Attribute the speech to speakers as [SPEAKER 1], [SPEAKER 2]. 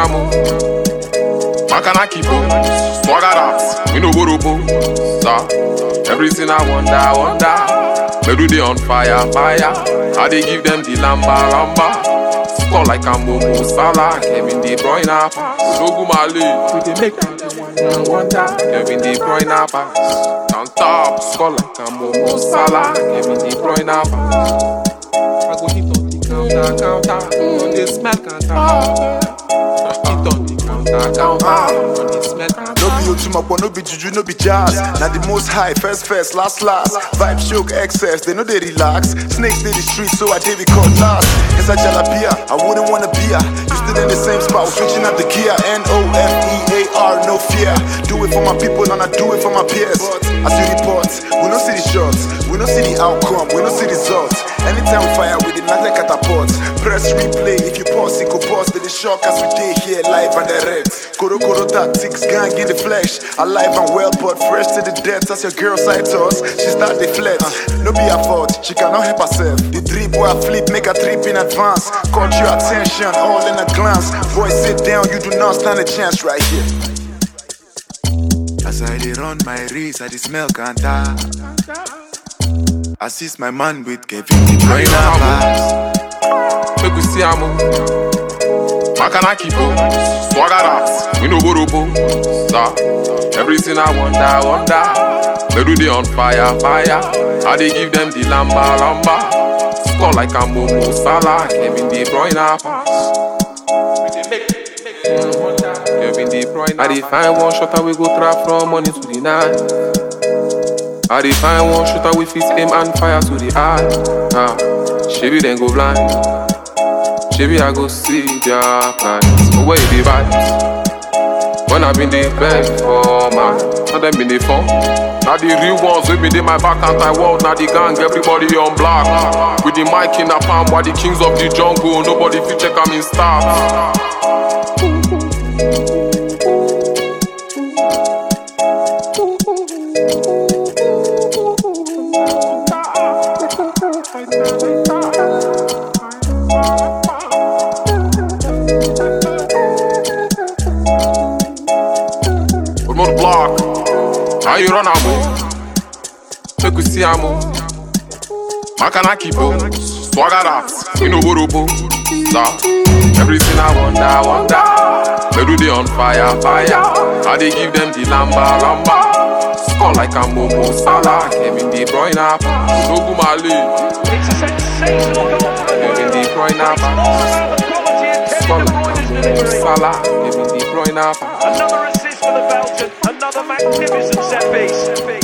[SPEAKER 1] Siamo, Makana Kipo, Swagger that, we no go robo. Everything I wonder. Where do they on fire? How they give them the lamba? Score like a Momo Salah, Kevin De Bruyne pass. Logu Mali, we dey make them wonder. Kevin De Bruyne pass. On top, score like a Momo Salah, Kevin De Bruyne pass. I go hit on the counter, on the smell counter. Hit on the counter, on the smell counter.
[SPEAKER 2] No be Otumako, no be Juju, no be jazz. Now the most high, first, last. Vibe choke, excess, they know they relax. Snakes in the street, so I did it called last. Inside Jalapia, I wouldn't wanna be ya. You still in the same spot, switching up the gear. NOFEAR, no fear. Do it for my people and I do it for my peers. I see reports, we don't see the shots. We don't see the outcome, we don't see results. Anytime we fire with it, not like catapults. Press replay, if you pause, it could pause. They shock as we day here, live and direct. Koro tactics, gang in the flesh. Alive and well, but fresh to the depths. As your girl side to us, she start the flex. No be her fault, she cannot help herself. The drip where I flip, make a trip in advance. Caught your attention, all in a glance. Boy, sit down, you do not stand a chance right here. As I dey run my race, I dey smell Kanta. Assist my man with Kevin De Bruyne pass.
[SPEAKER 1] Make we see Amo, Makana Kipo, Swagger that, we no go robo. Everything I wonder. Where do they on fire? How they give them the lamba? Score like a Momo Salah, Kevin De Bruyne pass. Kevin De Bruyne. I dey find one shot and we go trap from morning to the night. I dey find one shooter with his aim and fire to the eye. Shebi then go blind. Shebi I go see their plans. But where they vibes? When I been the best for man, now them been the fun. Now the real ones with me they my back anti-world. Now the gang everybody on black. With the mic in a palm, while the kings of the jungle, nobody fit check I'm in stars. More block, how you run Amo? Make we see Amo, Makana Kipo, Swagger that, we no go robo. Everything I wonder. Where do they on fire? How they give them the lamba? Score like a Momo Salah, Kevin De Bruyne pass. Logu Mali,
[SPEAKER 3] It's a sensational goal.
[SPEAKER 1] Kevin De Bruyne pass. Score like a Momo Salah, Kevin De Bruyne pass.
[SPEAKER 3] Another assist for the Belgian. Another magnificent set piece.